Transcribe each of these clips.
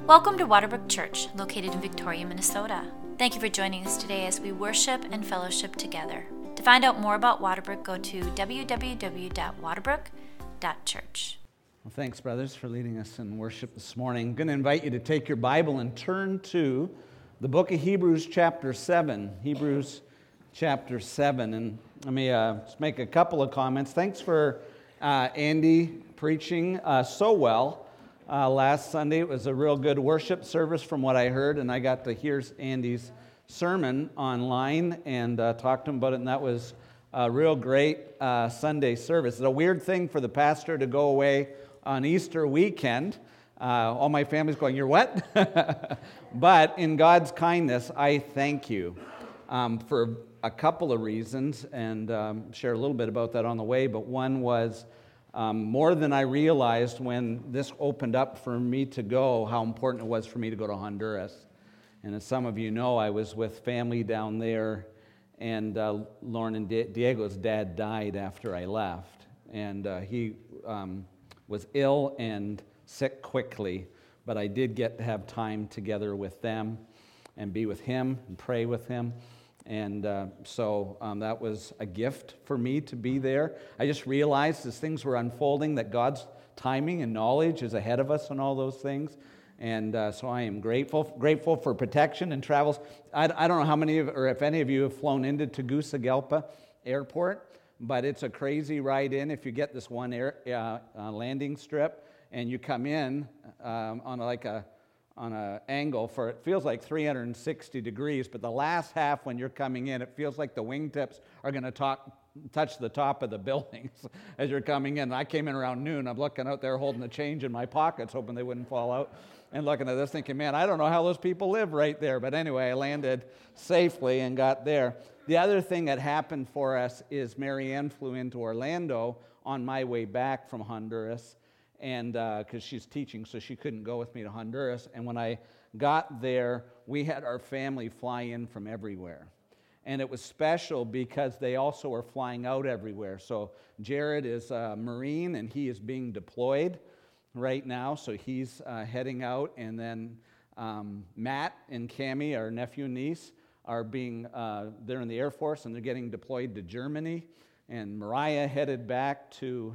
Welcome to Waterbrook Church, located in Victoria, Minnesota. Thank you for joining us today as we worship and fellowship together. To find out more about Waterbrook, go to www.waterbrook.church. Well, thanks, brothers, for leading us in worship this morning. I'm going to invite you to take your Bible and turn to the book of Hebrews chapter 7. Hebrews chapter 7. And let me just make a couple of comments. Thanks for Andy preaching so well. Last Sunday, it was a real good worship service from what I heard, and I got to hear Andy's sermon online and talk to him about it, and that was a real great Sunday service. It's a weird thing for the pastor to go away on Easter weekend. All my family's going, "You're what?" But in God's kindness, I thank you for a couple of reasons, and share a little bit about that on the way, but one was more than I realized when this opened up for me to go, how important it was for me to go to Honduras. And as some of you know, I was with family down there, and Lauren and Diego's dad died after I left. And he was ill and sick quickly, but I did get to have time together with them and be with him and pray with him. And so that was a gift for me to be there. I just realized as things were unfolding that God's timing and knowledge is ahead of us on all those things. And so I am grateful for protection and travels. I don't know how many of, or if any of you have flown into Tegucigalpa Airport, but it's a crazy ride in if you get this one landing strip and you come in on an angle for, it feels like 360 degrees, but the last half when you're coming in, it feels like the wingtips are going to touch the top of the buildings as you're coming in. I came in around noon. I'm looking out there holding the change in my pockets, hoping they wouldn't fall out, and looking at this thinking, man, I don't know how those people live right there. But anyway, I landed safely and got there. The other thing that happened for us is Marianne flew into Orlando on my way back from Honduras, and because she's teaching, so she couldn't go with me to Honduras. And when I got there, we had our family fly in from everywhere. And it was special because they also were flying out everywhere. So Jared is a Marine, and he is being deployed right now, so he's heading out. And then Matt and Cammie, our nephew and niece, are they're in the Air Force, and they're getting deployed to Germany. And Mariah headed back to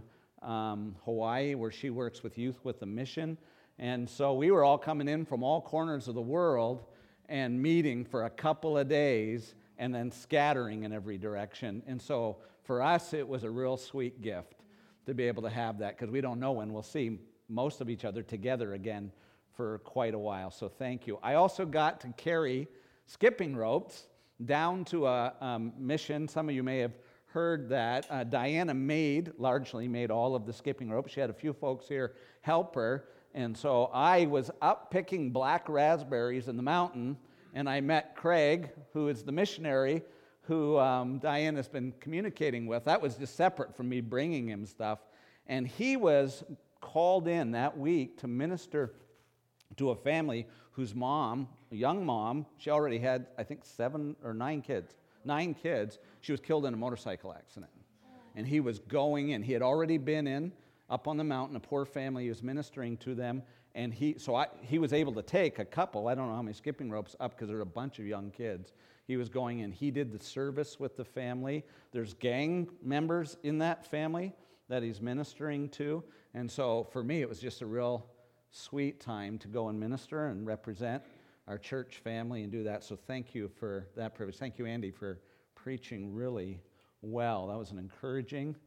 Hawaii, where she works with Youth with a Mission. And so we were all coming in from all corners of the world and meeting for a couple of days and then scattering in every direction. And so for us, it was a real sweet gift to be able to have that, because we don't know when we'll see most of each other together again for quite a while. So thank you. I also got to carry skipping ropes down to a mission. Some of you may have heard that. Diana largely made all of the skipping ropes. She had a few folks here help her. And so I was up picking black raspberries in the mountain, and I met Craig, who is the missionary who Diane has been communicating with. That was just separate from me bringing him stuff. And he was called in that week to minister to a family whose mom, a young mom, she already had, I think, 7 or 9 kids. 9 kids. She was killed in a motorcycle accident. And he was going in. He had already been up on the mountain, a poor family. He was ministering to them. And he was able to take a couple, I don't know how many skipping ropes up, because there were a bunch of young kids. He was going in. He did the service with the family. There's gang members in that family that he's ministering to. And so for me, it was just a real sweet time to go and minister and represent our church family and do that. So thank you for that privilege. Thank you, Andy, for preaching really well. That was an encouraging.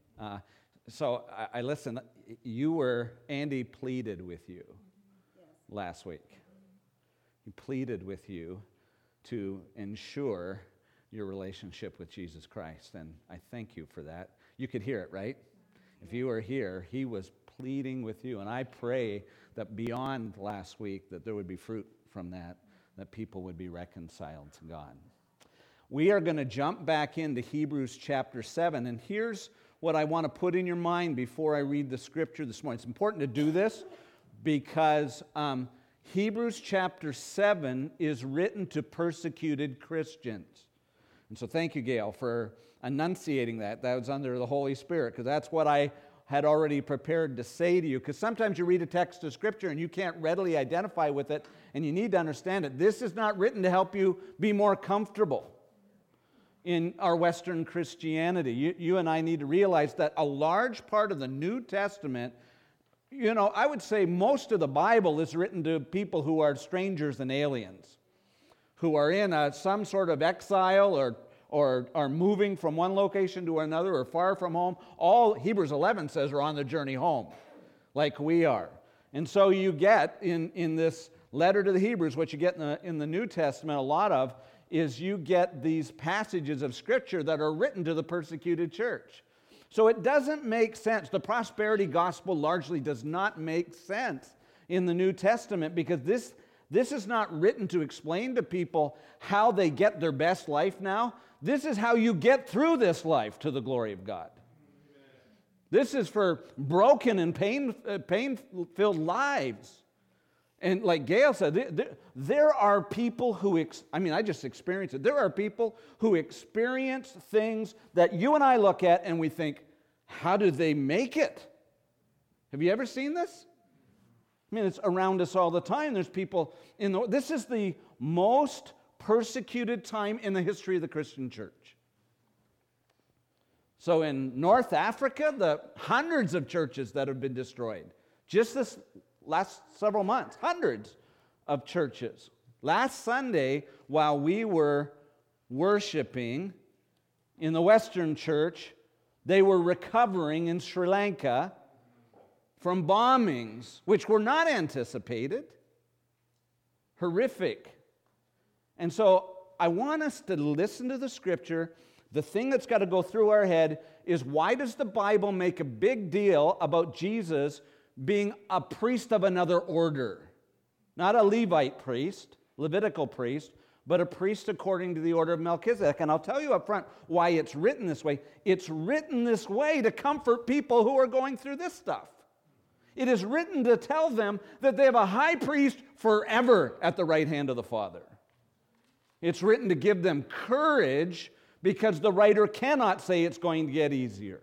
So I listened. Andy pleaded with you last week. He pleaded with you to ensure your relationship with Jesus Christ, and I thank you for that. You could hear it, right? If you were here, he was pleading with you, and I pray that beyond last week that there would be fruit from that people would be reconciled to God. We are going to jump back into Hebrews chapter 7, and here's what I want to put in your mind before I read the scripture this morning. It's important to do this because Hebrews chapter 7 is written to persecuted Christians. And so thank you, Gail, for enunciating that. That was under the Holy Spirit, because that's what I had already prepared to say to you. Because sometimes you read a text of Scripture and you can't readily identify with it, and you need to understand it. This is not written to help you be more comfortable in our Western Christianity. You and I need to realize that a large part of the New Testament, I would say most of the Bible is written to people who are strangers and aliens, who are in some sort of exile or are moving from one location to another or far from home. All Hebrews 11 says are on the journey home, like we are. And so you get in this letter to the Hebrews, what you get in the New Testament a lot of, is you get these passages of Scripture that are written to the persecuted church. So it doesn't make sense. The prosperity gospel largely does not make sense in the New Testament, because this is not written to explain to people how they get their best life now. This is how you get through this life to the glory of God. This is for broken and pain-filled lives. And like Gail said, there are people who, I just experienced it. There are people who experience things that you and I look at and we think, how did they make it? Have you ever seen this? It's around us all the time. There's people this is the most persecuted time in the history of the Christian church. So in North Africa, the hundreds of churches that have been destroyed. Just this last several months, hundreds of churches. Last Sunday, while we were worshiping in the Western church, they were recovering in Sri Lanka from bombings, which were not anticipated. Horrific. And so I want us to listen to the Scripture. The thing that's got to go through our head is, why does the Bible make a big deal about Jesus being a priest of another order? Not a Levite priest, Levitical priest, but a priest according to the order of Melchizedek. And I'll tell you up front why it's written this way. It's written this way to comfort people who are going through this stuff. It is written to tell them that they have a high priest forever at the right hand of the Father. It's written to give them courage, because the writer cannot say it's going to get easier.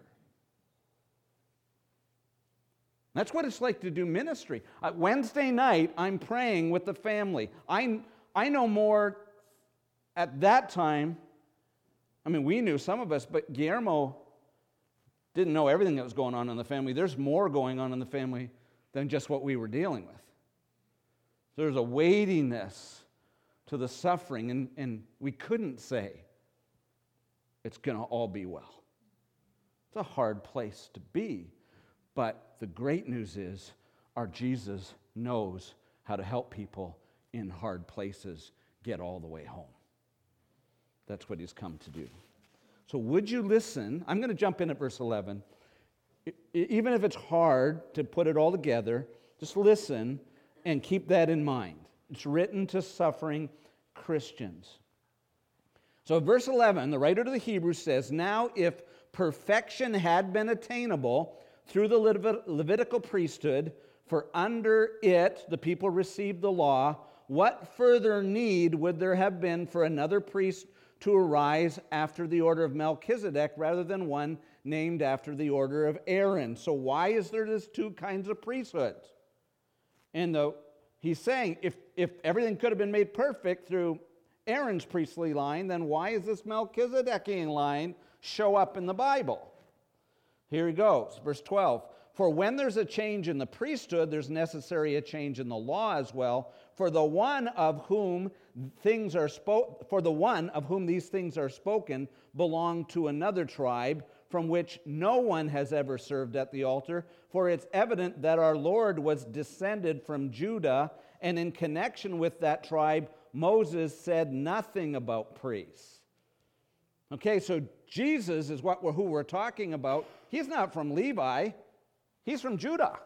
That's what it's like to do ministry. Wednesday night, I'm praying with the family. I know more at that time. We knew, some of us, but Guillermo didn't know everything that was going on in the family. There's more going on in the family than just what we were dealing with. There's a weightiness to the suffering, and we couldn't say it's going to all be well. It's a hard place to be, but the great news is our Jesus knows how to help people in hard places get all the way home. That's what he's come to do. So would you listen? I'm going to jump in at verse 11. Even if it's hard to put it all together, just listen and keep that in mind. It's written to suffering Christians. So verse 11, the writer to the Hebrews says, "Now if perfection had been attainable through the Levitical priesthood, for under it the people received the law, what further need would there have been for another priest to arise after the order of Melchizedek rather than one named after the order of Aaron?" So why is there these two kinds of priesthoods? And he's saying, if everything could have been made perfect through Aaron's priestly line, then why is this Melchizedekian line show up in the Bible? Here he goes, verse 12. "For when there's a change in the priesthood, there's necessary a change in the law as well. For the one of whom these things are spoken belonged to another tribe, from which no one has ever served at the altar. For it's evident that our Lord was descended from Judah, and in connection with that tribe, Moses said nothing about priests." Okay, so Jesus is who we're talking about. He's not from Levi. He's from Judah.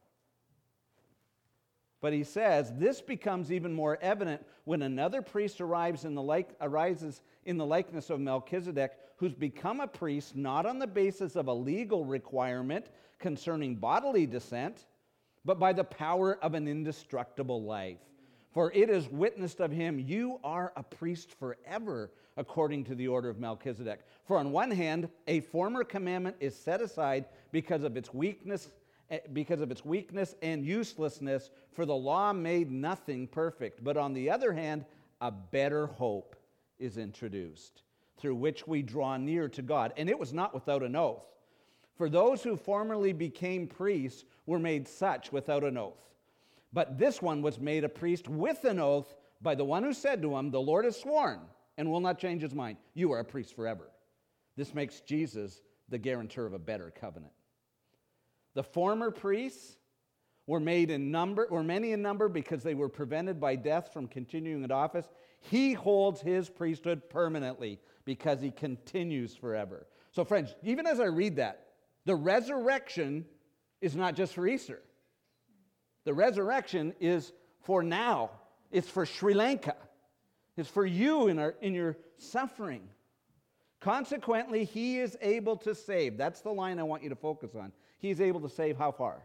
But he says, this becomes even more evident when another priest arises in the likeness of Melchizedek, who's become a priest not on the basis of a legal requirement concerning bodily descent, but by the power of an indestructible life. For it is witnessed of him, you are a priest forever, according to the order of Melchizedek. For on one hand, a former commandment is set aside because of its weakness and uselessness, for the law made nothing perfect. But on the other hand, a better hope is introduced, through which we draw near to God. And it was not without an oath. For those who formerly became priests were made such without an oath. But this one was made a priest with an oath by the one who said to him, the Lord has sworn and will not change his mind. You are a priest forever. This makes Jesus the guarantor of a better covenant. The former priests were many in number because they were prevented by death from continuing in office. He holds his priesthood permanently because he continues forever. So friends, even as I read that, the resurrection is not just for Easter. The resurrection is for now. It's for Sri Lanka. It's for you in your suffering. Consequently, he is able to save. That's the line I want you to focus on. He's able to save how far?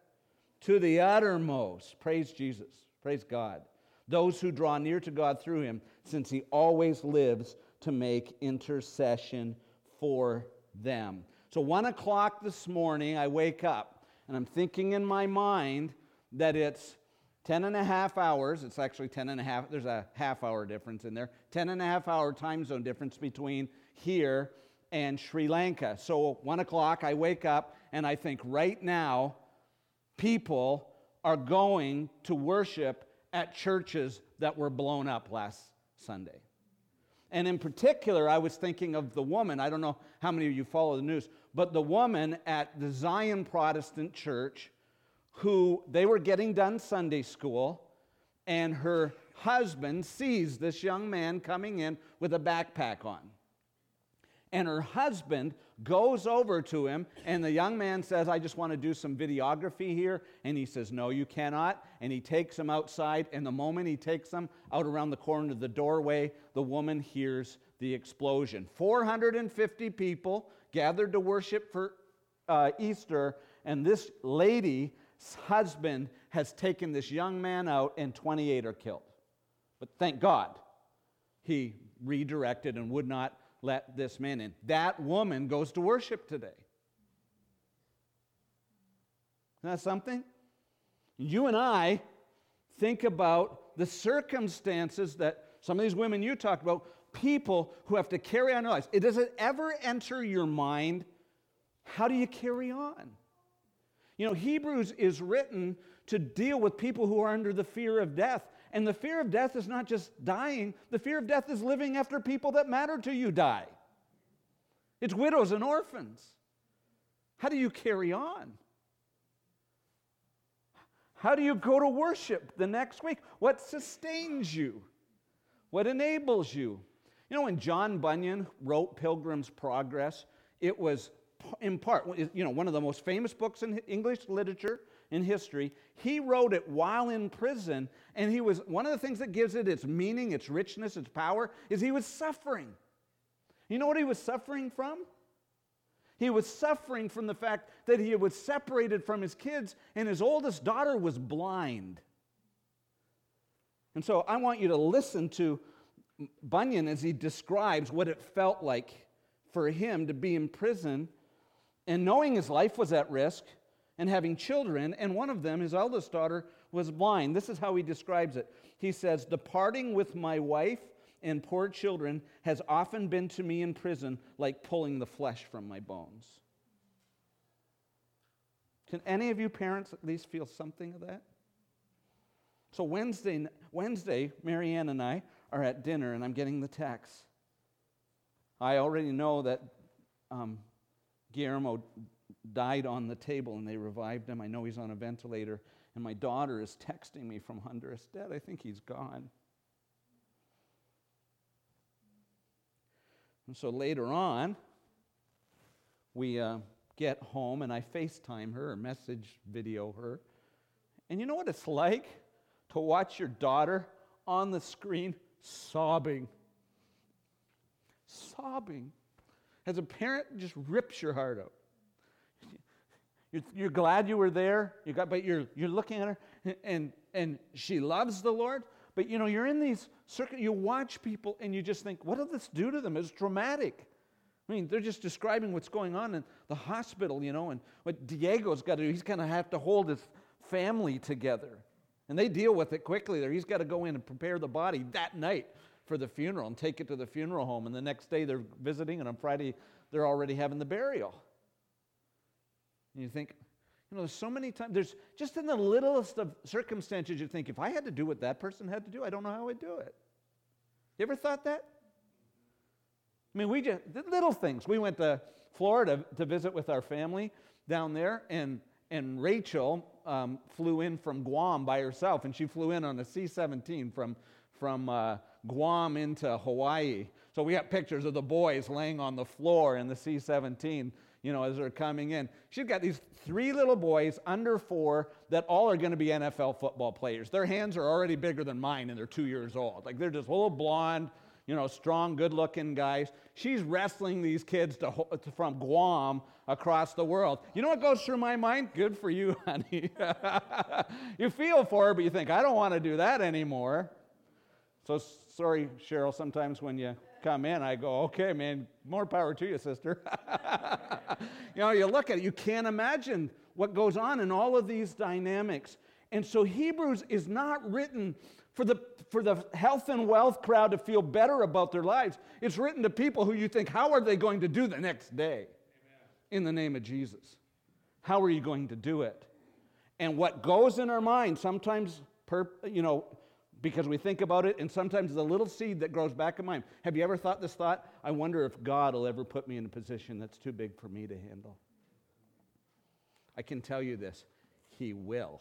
To the uttermost. Praise Jesus. Praise God. Those who draw near to God through him, since he always lives to make intercession for them. So 1 o'clock this morning, I wake up, and I'm thinking in my mind that it's 10 and a half hours. It's actually 10 and a half. There's a half-hour difference in there. 10 and a half hour time zone difference between here and Sri Lanka. So 1 o'clock, I wake up, and I think right now, people are going to worship at churches that were blown up last Sunday. And in particular, I was thinking of the woman, I don't know how many of you follow the news, but the woman at the Zion Protestant Church who they were getting done Sunday school, and her husband sees this young man coming in with a backpack on. And her husband goes over to him, and the young man says, I just want to do some videography here. And he says, no, you cannot. And he takes him outside, and the moment he takes him out around the corner of the doorway, the woman hears the explosion. 450 people gathered to worship for Easter, and this lady's husband has taken this young man out, and 28 are killed. But thank God, he redirected and would not let this man in. That woman goes to worship today. Isn't that something? You and I think about the circumstances that some of these women you talked about, people who have to carry on their lives. Does it ever enter your mind, how do you carry on? You know, Hebrews is written to deal with people who are under the fear of death. And the fear of death is not just dying. The fear of death is living after people that matter to you die. It's widows and orphans. How do you carry on? How do you go to worship the next week? What sustains you? What enables you? You know, when John Bunyan wrote Pilgrim's Progress, it was in part, one of the most famous books in English literature in history. He wrote it while in prison, and one of the things that gives it its meaning, its richness, its power, is he was suffering. You know what he was suffering from? He was suffering from the fact that he was separated from his kids, and his oldest daughter was blind. And so I want you to listen to Bunyan as he describes what it felt like for him to be in prison and knowing his life was at risk and having children, and one of them, his eldest daughter, was blind. This is how he describes it. He says, "The parting with my wife and poor children has often been to me in prison like pulling the flesh from my bones." Can any of you parents at least feel something of that? So Wednesday, Marianne and I are at dinner, and I'm getting the text. I already know that Guillermo died on the table and they revived him. I know he's on a ventilator. And my daughter is texting me from Honduras, "Dad, I think he's gone." And so later on, we get home and I FaceTime her or message video her. And you know what it's like to watch your daughter on the screen sobbing? Sobbing. As a parent, it just rips your heart out. You're glad you were there, but you're looking at her, and she loves the Lord, But you're in these circuits, you watch people and you just think, what did this do to them? It's traumatic. I mean, they're just describing what's going on in the hospital, and what Diego's got to do. He's going to have to hold his family together. And they deal with it quickly there. He's got to go in and prepare the body that night for the funeral and take it to the funeral home. And the next day they're visiting, and on Friday they're already having the burial. And you think, there's so many times, there's just in the littlest of circumstances you think, if I had to do what that person had to do, I don't know how I'd do it. You ever thought that? I mean, little things. We went to Florida to visit with our family down there, and Rachel flew in from Guam by herself, and she flew in on a C-17 from Guam into Hawaii. So we got pictures of the boys laying on the floor in the C-17, as they're coming in. She's got these 3 little boys under 4 that all are going to be NFL football players. Their hands are already bigger than mine, and they're 2 years old. Like, they're just little blonde, strong, good-looking guys. She's wrestling these kids from Guam across the world. You know what goes through my mind? Good for you, honey. You feel for her, but you think, I don't want to do that anymore. So, sorry, Cheryl, sometimes when you come in, I go, okay, man, more power to you, sister. You look at it, you can't imagine what goes on in all of these dynamics. And so Hebrews is not written for the health and wealth crowd to feel better about their lives. It's written to people who you think, how are they going to do the next day? Amen. In the name of Jesus. How are you going to do it? And what goes in our mind sometimes, because we think about it, and sometimes it's a little seed that grows back in mind. Have you ever thought this thought? I wonder if God will ever put me in a position that's too big for me to handle. I can tell you this, He will.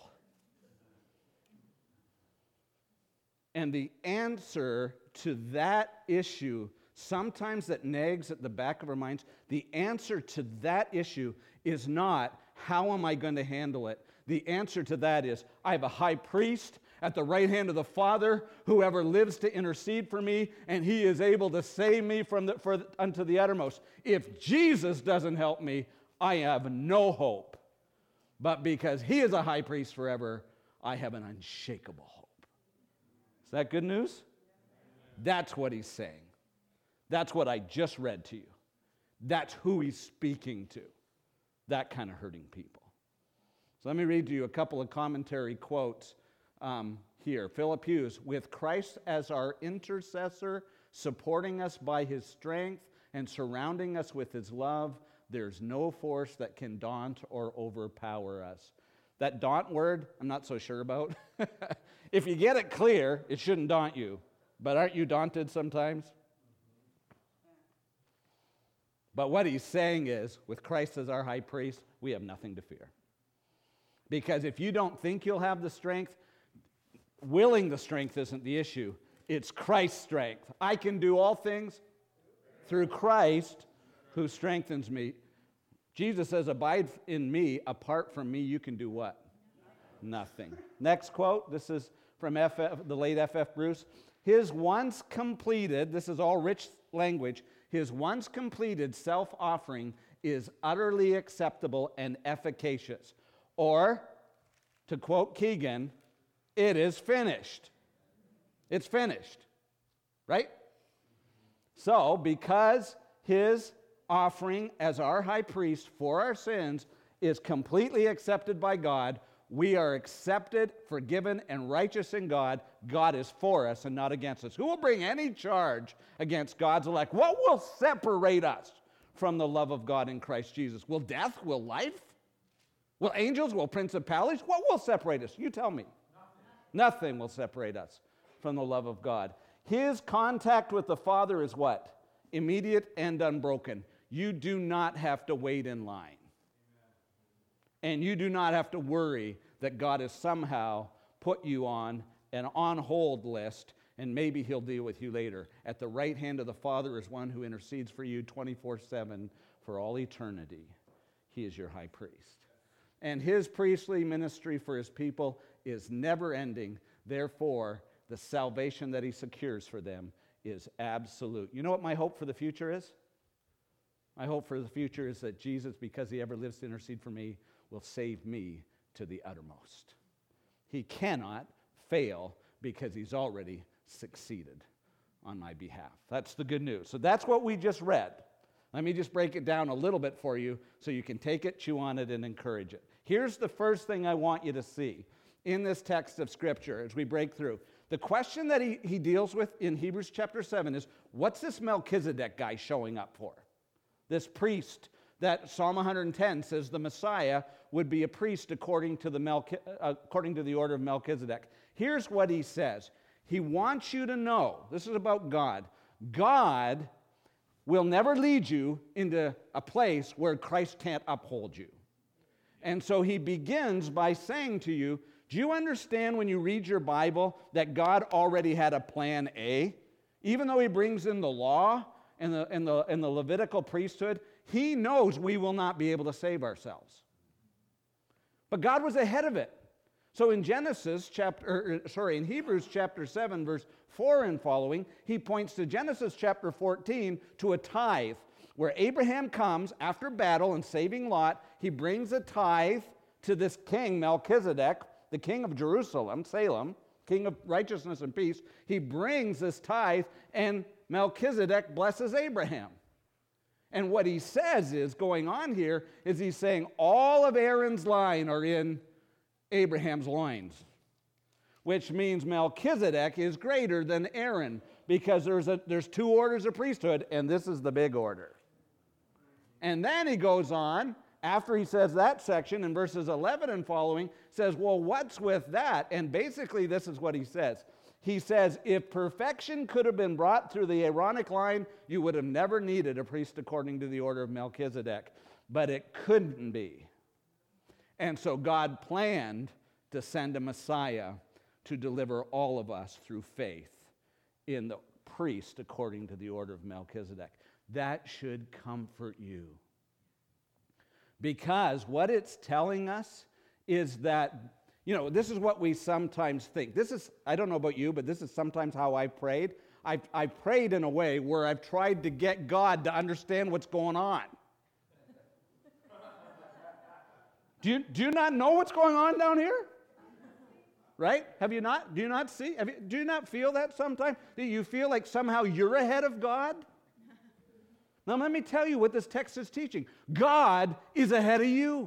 And the answer to that issue, sometimes that nags at the back of our minds, the answer to that issue is not, how am I going to handle it? The answer to that is, I have a high priest at the right hand of the Father, whoever lives to intercede for me, and He is able to save me unto the uttermost. If Jesus doesn't help me, I have no hope. But because He is a high priest forever, I have an unshakable hope. Is that good news? That's what he's saying. That's what I just read to you. That's who he's speaking to. That kind of hurting people. So let me read to you a couple of commentary quotes here. Philip Hughes, with Christ as our intercessor, supporting us by His strength and surrounding us with His love, there's no force that can daunt or overpower us. That daunt word, I'm not so sure about. If you get it clear, it shouldn't daunt you. But aren't you daunted sometimes? But what he's saying is, with Christ as our high priest, we have nothing to fear. Because if you don't think you'll have the strength, willing the strength isn't the issue. It's Christ's strength. I can do all things through Christ who strengthens me. Jesus says, abide in me. Apart from me, you can do what? Nothing. Next quote. This is from the late F.F. Bruce. His once completed, this is all rich language, His once completed self-offering is utterly acceptable and efficacious. Or, to quote Keegan, it is finished. It's finished. Right? So, because His offering as our high priest for our sins is completely accepted by God, we are accepted, forgiven, and righteous in God. God is for us and not against us. Who will bring any charge against God's elect? What will separate us from the love of God in Christ Jesus? Will death? Will life? Will angels? Will principalities? What will separate us? You tell me. Nothing will separate us from the love of God. His contact with the Father is what? Immediate and unbroken. You do not have to wait in line. And you do not have to worry that God has somehow put you on an on-hold list and maybe He'll deal with you later. At the right hand of the Father is one who intercedes for you 24/7 for all eternity. He is your high priest. And His priestly ministry for His people is never ending. Therefore, the salvation that He secures for them is absolute. You know what my hope for the future is? My hope for the future is that Jesus, because He ever lives to intercede for me, will save me to the uttermost. He cannot fail because he's already succeeded on my behalf. That's the good news. So that's what we just read. Let me just break it down a little bit for you so you can take it, chew on it, and encourage it. Here's the first thing I want you to see in this text of Scripture as we break through. The question that he deals with in Hebrews chapter 7 is, what's this Melchizedek guy showing up for? This priest that Psalm 110 says the Messiah would be a priest according to the order of Melchizedek. Here's what he says. He wants you to know, this is about God. God will never lead you into a place where Christ can't uphold you. And so he begins by saying to you, do you understand when you read your Bible that God already had a plan A? Even though he brings in the law and the Levitical priesthood, he knows we will not be able to save ourselves. But God was ahead of it. So in in Hebrews chapter 7, verse 4 and following, he points to Genesis chapter 14 to a tithe, where Abraham comes after battle and saving Lot. He brings a tithe to this king, Melchizedek, the king of Jerusalem, Salem, king of righteousness and peace. He brings this tithe, and Melchizedek blesses Abraham. And what he says is, going on here, is he's saying all of Aaron's line are in Abraham's loins, which means Melchizedek is greater than Aaron, because there's two orders of priesthood, and this is the big order. And then he goes on, after he says that section in verses 11 and following, says, well, what's with that? And basically this is what he says. He says, if perfection could have been brought through the Aaronic line, you would have never needed a priest according to the order of Melchizedek. But it couldn't be. And so God planned to send a Messiah to deliver all of us through faith in the priest according to the order of Melchizedek. That should comfort you. Because what it's telling us is that, this is what we sometimes think. I don't know about you, but this is sometimes how I've prayed. I've prayed in a way where I've tried to get God to understand what's going on. Do you not know what's going on down here? Right? Have you not? Do you not see? Do you not feel that sometimes? Do you feel like somehow you're ahead of God? Now let me tell you what this text is teaching. God is ahead of you.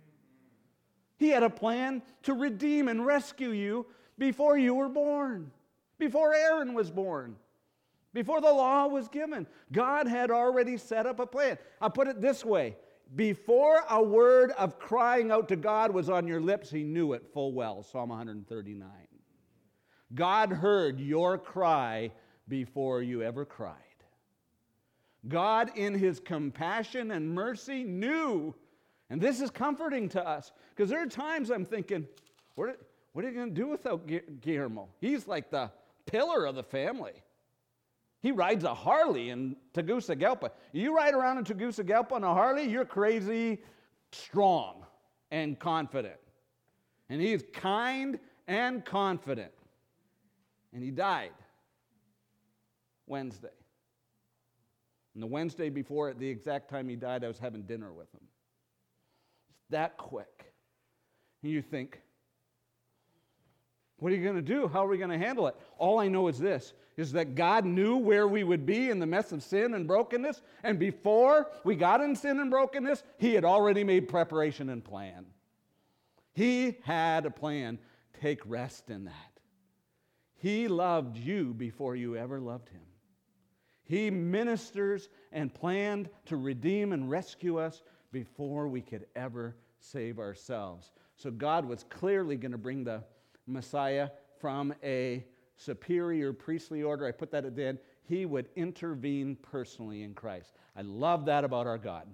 He had a plan to redeem and rescue you before you were born, before Aaron was born, before the law was given. God had already set up a plan. I'll put it this way. Before a word of crying out to God was on your lips, he knew it full well. Psalm 139. God heard your cry before you ever cried. God, in his compassion and mercy, knew. And this is comforting to us, because there are times I'm thinking, what are you going to do without Guillermo? He's like the pillar of the family. He rides a Harley in Tegucigalpa. You ride around in Tegucigalpa on a Harley, you're crazy, strong, and confident. And he's kind and confident. And he died Wednesday. And the Wednesday before, at the exact time he died, I was having dinner with him. It's that quick. And you think, what are you going to do? How are we going to handle it? All I know is this, is that God knew where we would be in the mess of sin and brokenness. And before we got in sin and brokenness, he had already made preparation and plan. He had a plan. Take rest in that. He loved you before you ever loved him. He ministers and planned to redeem and rescue us before we could ever save ourselves. So God was clearly going to bring the Messiah from a superior priestly order. I put that at the end. He would intervene personally in Christ. I love that about our God.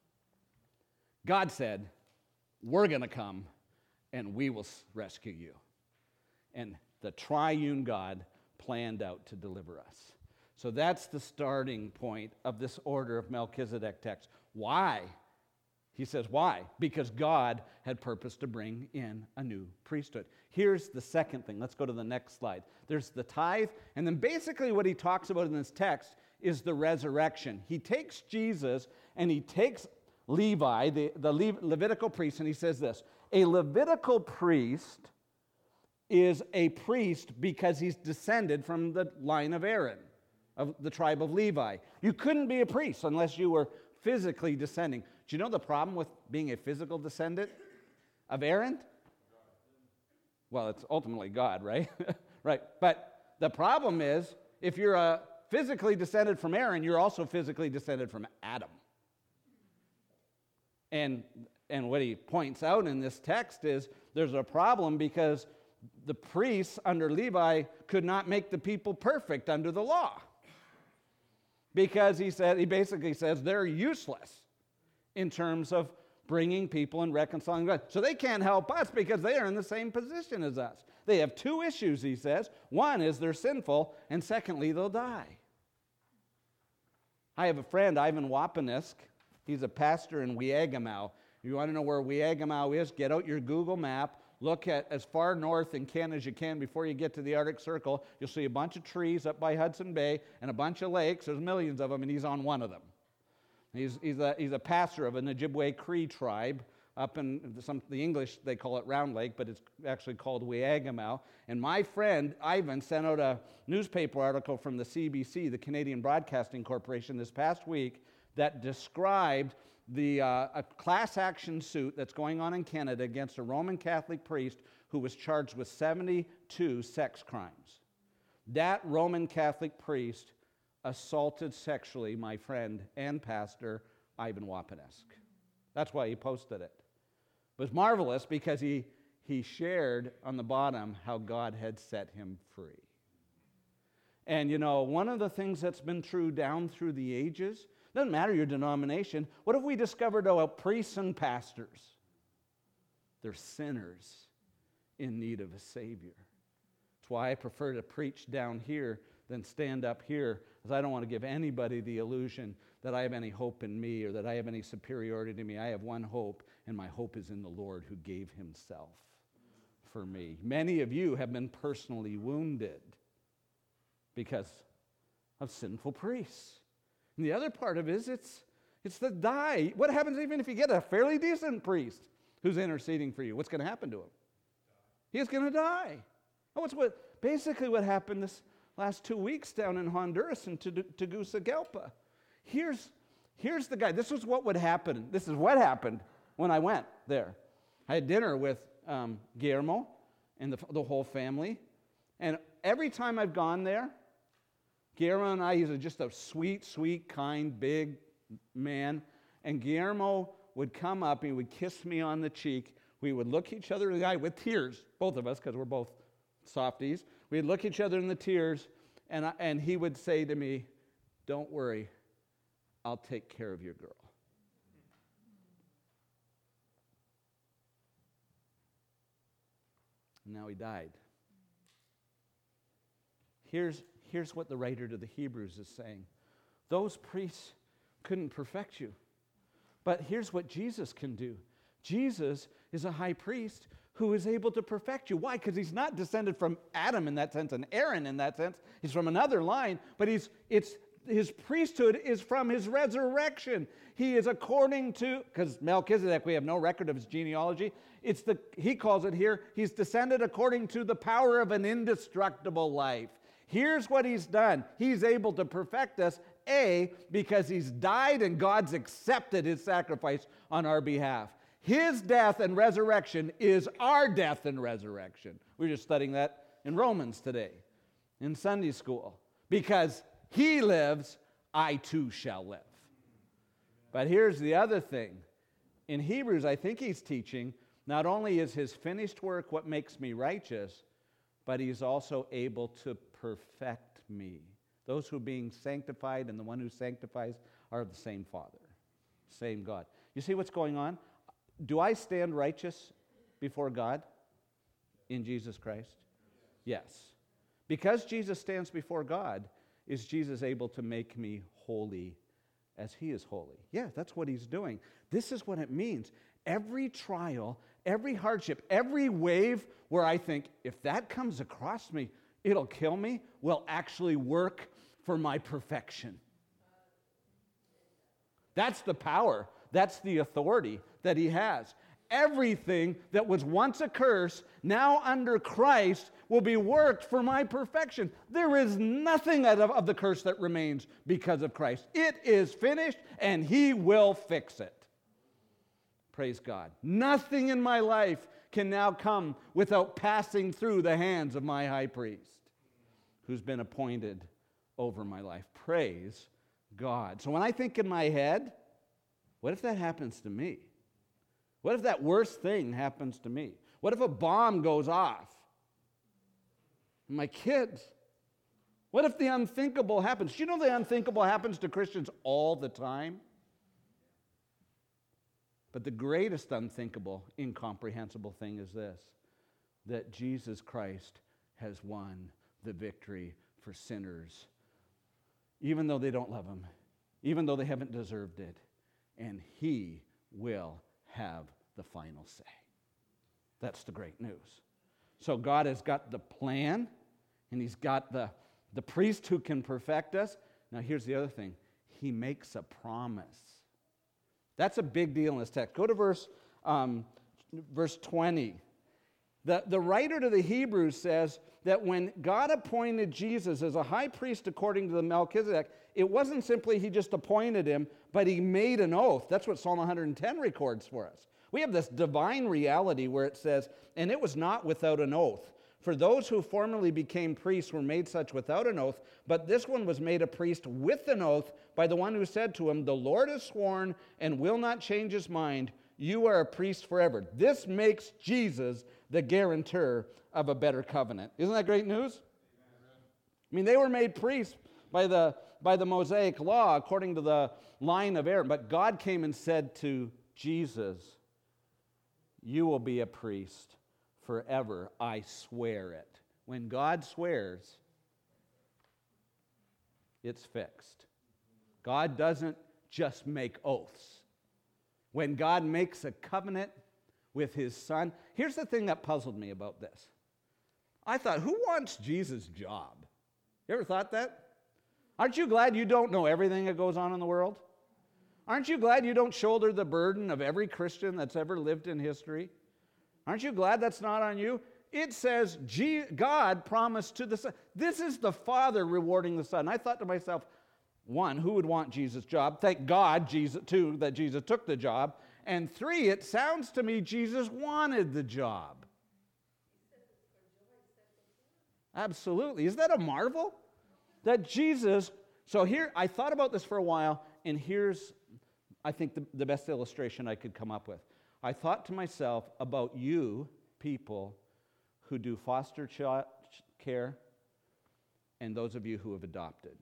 God said, we're going to come and we will rescue you. And the triune God planned out to deliver us. So that's the starting point of this order of Melchizedek text. Why? He says, why? Because God had purposed to bring in a new priesthood. Here's the second thing. Let's go to the next slide. There's the tithe, and then basically what he talks about in this text is the resurrection. He takes Jesus and he takes Levi, the Levitical priest, and he says this, a Levitical priest is a priest because he's descended from the line of Aaron, of the tribe of Levi. You couldn't be a priest unless you were physically descending. Do you know the problem with being a physical descendant of Aaron? Well, it's ultimately God, right? Right. But the problem is, if you're physically descended from Aaron, you're also physically descended from Adam. And what he points out in this text is there's a problem because the priests under Levi could not make the people perfect under the law. Because he basically says they're useless in terms of bringing people and reconciling God. So they can't help us because they are in the same position as us. They have two issues, he says. One is they're sinful, and secondly, they'll die. I have a friend, Ivan Wapenisk. He's a pastor in Weagamau. If you want to know where Weagamau is, get out your Google map, look at as far north in Canada as you can before you get to the Arctic Circle. You'll see a bunch of trees up by Hudson Bay and a bunch of lakes. There's millions of them, and he's on one of them. He's a pastor of an Ojibwe Cree tribe up in the English, they call it Round Lake, but it's actually called Weagamau. And my friend Ivan sent out a newspaper article from the CBC, the Canadian Broadcasting Corporation, this past week that described a class action suit that's going on in Canada against a Roman Catholic priest who was charged with 72 sex crimes. That Roman Catholic priest assaulted sexually my friend and pastor, Ivan Wapenisk. That's why he posted it. It was marvelous because he shared on the bottom how God had set him free. And you know, one of the things that's been true down through the ages, doesn't matter your denomination, what have we discovered about priests and pastors? They're sinners in need of a Savior. That's why I prefer to preach down here than stand up here, because I don't want to give anybody the illusion that I have any hope in me or that I have any superiority to me. I have one hope, and my hope is in the Lord who gave himself for me. Many of you have been personally wounded because of sinful priests. And the other part of it is it's the die. What happens even if you get a fairly decent priest who's interceding for you? What's going to happen to him? He's going to die. Basically what happened this last 2 weeks down in Honduras and Tegucigalpa. Here's the guy. This is what would happen. This is what happened when I went there. I had dinner with Guillermo and the whole family. And every time I've gone there, Guillermo and I, he's just a sweet, sweet, kind, big man. And Guillermo would come up and he would kiss me on the cheek. We would look each other in the eye with tears, both of us, because we're both softies. We'd look each other in the tears, and he would say to me, "Don't worry, I'll take care of your girl." And now he died. Here's what the writer to the Hebrews is saying. Those priests couldn't perfect you. But here's what Jesus can do. Jesus is a high priest who is able to perfect you. Why? Because he's not descended from Adam in that sense and Aaron in that sense. He's from another line, but his priesthood is from his resurrection. He is according to, because Melchizedek, we have no record of his genealogy. He calls it here, he's descended according to the power of an indestructible life. Here's what he's done. He's able to perfect us, because he's died and God's accepted his sacrifice on our behalf. His death and resurrection is our death and resurrection. We were just studying that in Romans today, in Sunday school. Because he lives, I too shall live. But here's the other thing. In Hebrews, I think he's teaching, not only is his finished work what makes me righteous, but he's also able to perfect me. Those who are being sanctified and the one who sanctifies are the same Father, same God. You see what's going on? Do I stand righteous before God in Jesus Christ? Yes. Because Jesus stands before God, is Jesus able to make me holy as he is holy? Yeah, that's what he's doing. This is what it means. Every trial, every hardship, every wave where I think, if that comes across me, it'll kill me, will actually work for my perfection. That's the power. That's the authority that he has. everything that was once a curse, now under Christ, will be worked for my perfection. There is nothing of the curse that remains because of Christ. It is finished, and He will fix it. Praise God. Nothing in my life can now come without passing through the hands of my high priest, who's been appointed over my life. Praise God. So when I think in my head, what if that happens to me? What if that worst thing happens to me? What if a bomb goes off? My kids. What if the unthinkable happens? Do you know the unthinkable happens to Christians all the time? But the greatest unthinkable, incomprehensible thing is this, that Jesus Christ has won the victory for sinners, even though they don't love Him, even though they haven't deserved it, and He will have the final say. That's the great news. So God has got the plan, and He's got the priest who can perfect us. Now here's the other thing. He makes a promise. That's a big deal in this text. Go to verse 20. The writer to the Hebrews says that when God appointed Jesus as a high priest according to the Melchizedek, it wasn't simply He just appointed Him, but He made an oath. That's what Psalm 110 records for us. We have this divine reality where it says, and it was not without an oath. For those who formerly became priests were made such without an oath, but this one was made a priest with an oath by the one who said to him, the Lord has sworn and will not change His mind. You are a priest forever. This makes Jesus the guarantor of a better covenant. Isn't that great news? I mean, they were made priests by the Mosaic law according to the line of Aaron, but God came and said to Jesus, you will be a priest forever, I swear it. When God swears, it's fixed. God doesn't just make oaths. When God makes a covenant with His Son, here's the thing that puzzled me about this. I thought, who wants Jesus' job? You ever thought that? Aren't you glad you don't know everything that goes on in the world? Aren't you glad you don't shoulder the burden of every Christian that's ever lived in history? Aren't you glad that's not on you? It says God promised to the Son. This is the Father rewarding the Son. I thought to myself, one, who would want Jesus' job? Thank God, two, that Jesus took the job. And three, it sounds to me Jesus wanted the job. Absolutely. Is that a marvel? That Jesus, so here, I thought about this for a while, and here's, I think, the best illustration I could come up with. I thought to myself about you people who do foster care and those of you who have adopted.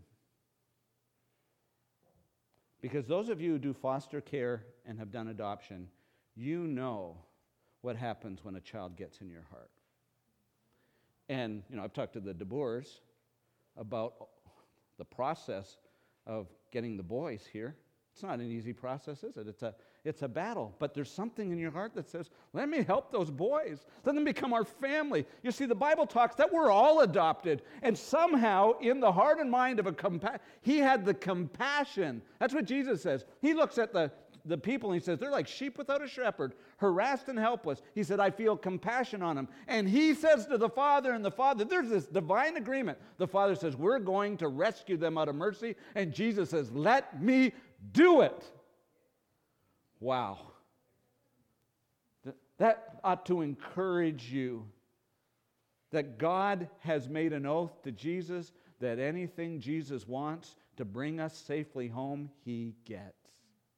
Because those of you who do foster care and have done adoption, you know what happens when a child gets in your heart. And, I've talked to the DeBoers about the process of getting the boys here. It's not an easy process, is it? It's a battle. But there's something in your heart that says, let me help those boys. Let them become our family. You see, the Bible talks that we're all adopted. And somehow, in the heart and mind of He had the compassion. That's what Jesus says. He looks at the people and He says, they're like sheep without a shepherd, harassed and helpless. He said, I feel compassion on them. And He says to the Father, and the Father, there's this divine agreement. The Father says, we're going to rescue them out of mercy. And Jesus says, let me do it. Wow. That ought to encourage you that God has made an oath to Jesus that anything Jesus wants to bring us safely home, He gets.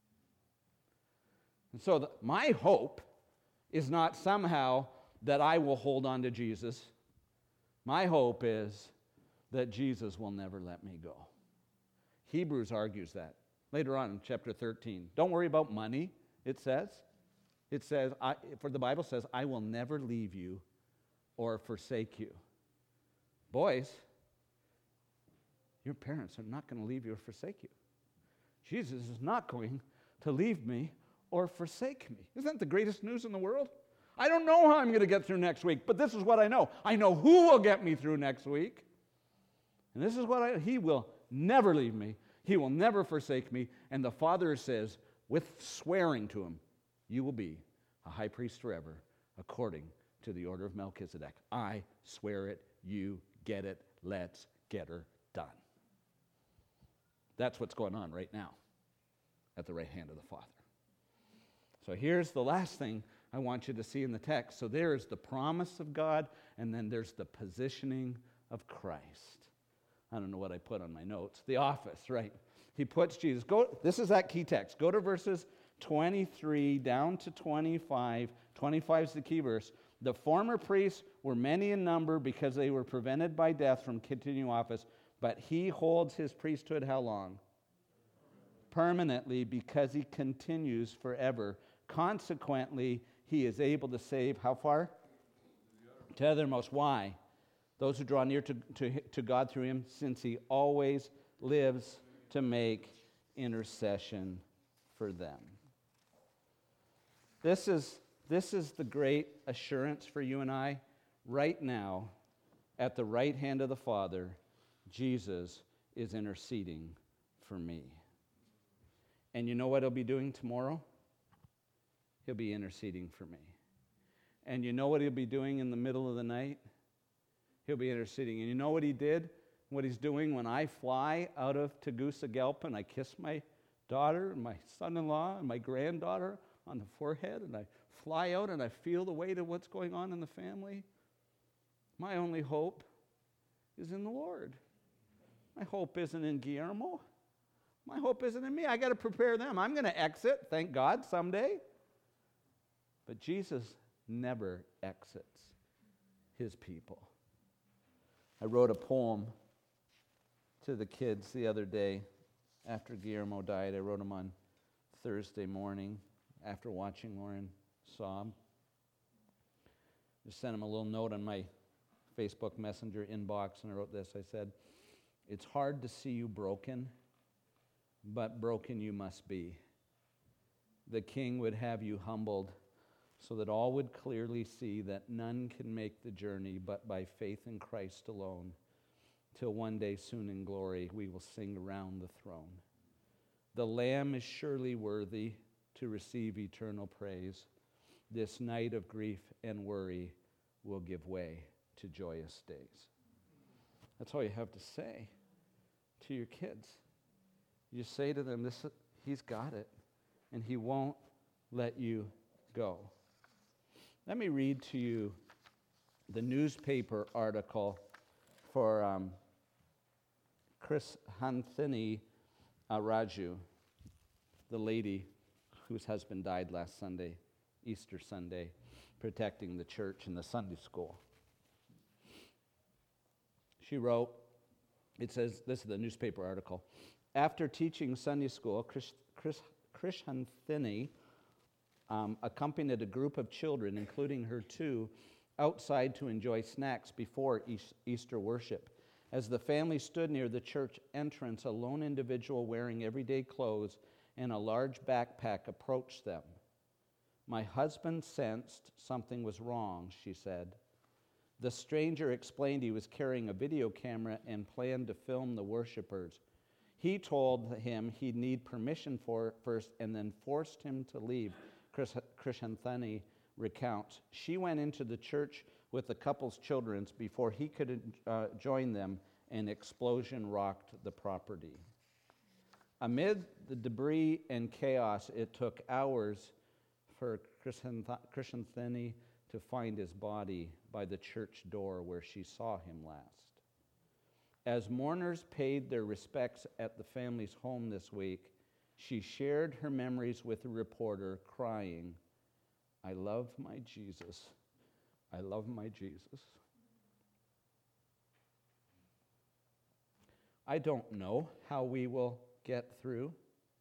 And so my hope is not somehow that I will hold on to Jesus. My hope is that Jesus will never let me go. Hebrews argues that. Later on in chapter 13. Don't worry about money, it says. For the Bible says, I will never leave you or forsake you. Boys, your parents are not going to leave you or forsake you. Jesus is not going to leave me or forsake me. Isn't that the greatest news in the world? I don't know how I'm going to get through next week, but this is what I know. I know who will get me through next week. And this is what He will never leave me. He will never forsake me. And the Father says, with swearing to Him, you will be a high priest forever, according to the order of Melchizedek. I swear it, you get it, let's get her done. That's what's going on right now at the right hand of the Father. So here's the last thing I want you to see in the text. So there is the promise of God, and then there's the positioning of Christ. I don't know what I put on my notes. The office, right? He puts Jesus. This is that key text. Go to verses 23 down to 25. 25 is the key verse. The former priests were many in number because they were prevented by death from continuing office, but he holds his priesthood how long? Permanently, because he continues forever. Consequently, he is able to save how far? To the uttermost. Why? Those who draw near to God through him, since he always lives to make intercession for them. This is the great assurance for you and I. Right now, at the right hand of the Father, Jesus is interceding for me. And you know what he'll be doing tomorrow? He'll be interceding for me. And you know what he'll be doing in the middle of the night? He'll be interceding. And you know what he did? What he's doing when I fly out of Tegucigalpa and I kiss my daughter and my son-in-law and my granddaughter on the forehead and I fly out and I feel the weight of what's going on in the family? My only hope is in the Lord. My hope isn't in Guillermo. My hope isn't in me. I got to prepare them. I'm going to exit, thank God, someday. But Jesus never exits his people. I wrote a poem to the kids the other day after Guillermo died. I wrote them on Thursday morning after watching Lauren sob. Just sent him a little note on my Facebook Messenger inbox, and I wrote this. I said, "It's hard to see you broken, but broken you must be. The King would have you humbled so that all would clearly see that none can make the journey but by faith in Christ alone, till one day soon in glory we will sing around the throne. The Lamb is surely worthy to receive eternal praise. This night of grief and worry will give way to joyous days." That's all you have to say to your kids. You say to them, he's got it, and he won't let you go. Let me read to you the newspaper article for Krishanthini Raju, the lady whose husband died last Sunday, Easter Sunday, protecting the church and the Sunday school. She wrote, it says, this is the newspaper article, "After teaching Sunday school, Krishanthini accompanied a group of children, including her two, outside to enjoy snacks before Easter worship. As the family stood near the church entrance, a lone individual wearing everyday clothes and a large backpack approached them. 'My husband sensed something was wrong,' she said. The stranger explained he was carrying a video camera and planned to film the worshipers. He told him he'd need permission first and then forced him to leave," Krishanthini recounts. "She went into the church with the couple's children before he could join them. An explosion rocked the property." Amid the debris and chaos, it took hours for Krishanthini to find his body by the church door where she saw him last. As mourners paid their respects at the family's home this week, she shared her memories with a reporter, crying, "I love my Jesus. I love my Jesus." I don't know how we will get through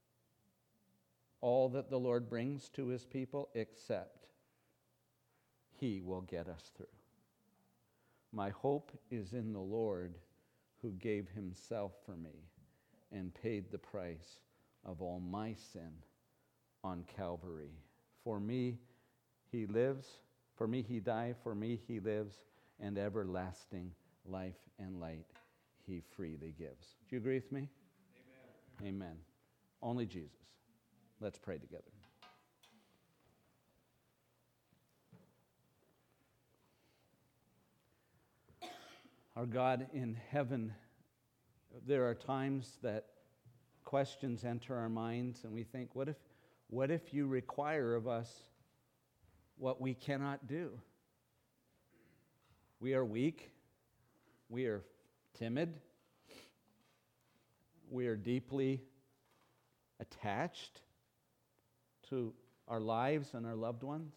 all that the Lord brings to his people, except he will get us through. My hope is in the Lord, who gave himself for me and paid the price of all my sin on Calvary. For me, he lives. For me, he died. For me, he lives. And everlasting life and light he freely gives. Do you agree with me? Amen. Amen. Only Jesus. Let's pray together. Our God in heaven, there are times that questions enter our minds and we think, what if you require of us what we cannot do? We are weak. We are timid. We are deeply attached to our lives and our loved ones.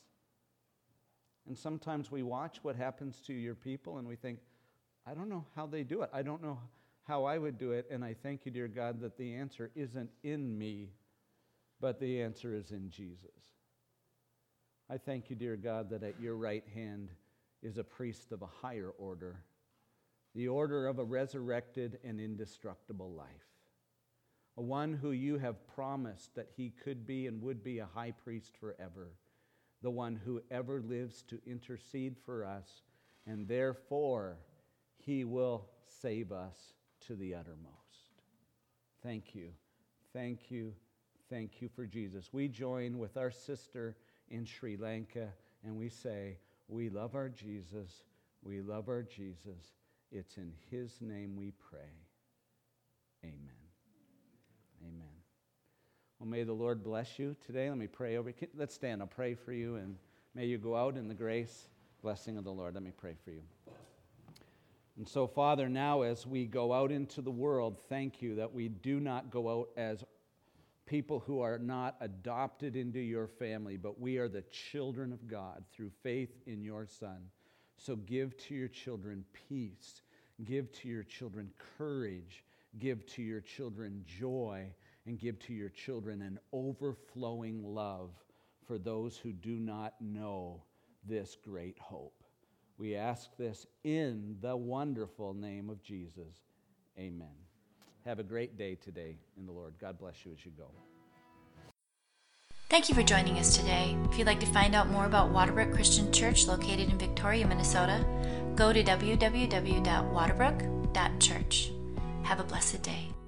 And sometimes we watch what happens to your people and we think, I don't know how they do it. I don't know how I would do it. And I thank you, dear God, that the answer isn't in me, but the answer is in Jesus. I thank you, dear God, that at your right hand is a priest of a higher order, the order of a resurrected and indestructible life, a one who you have promised that he could be and would be a high priest forever, the one who ever lives to intercede for us, and therefore he will save us to the uttermost. Thank you, thank you, thank you for Jesus. We join with our sister in Sri Lanka and we say, we love our Jesus, we love our Jesus. It's in his name we pray. Amen. Amen. Well, may the Lord bless you today. Let me pray over you. Let's stand. I'll pray for you, and may you go out in the grace, blessing of the Lord. Let me pray for you. And so, Father, now as we go out into the world, thank you that we do not go out as people who are not adopted into your family, but we are the children of God through faith in your Son. So give to your children peace. Give to your children courage. Give to your children joy. And give to your children an overflowing love for those who do not know this great hope. We ask this in the wonderful name of Jesus. Amen. Have a great day today in the Lord. God bless you as you go. Thank you for joining us today. If you'd like to find out more about Waterbrook Christian Church located in Victoria, Minnesota, go to www.waterbrook.church. Have a blessed day.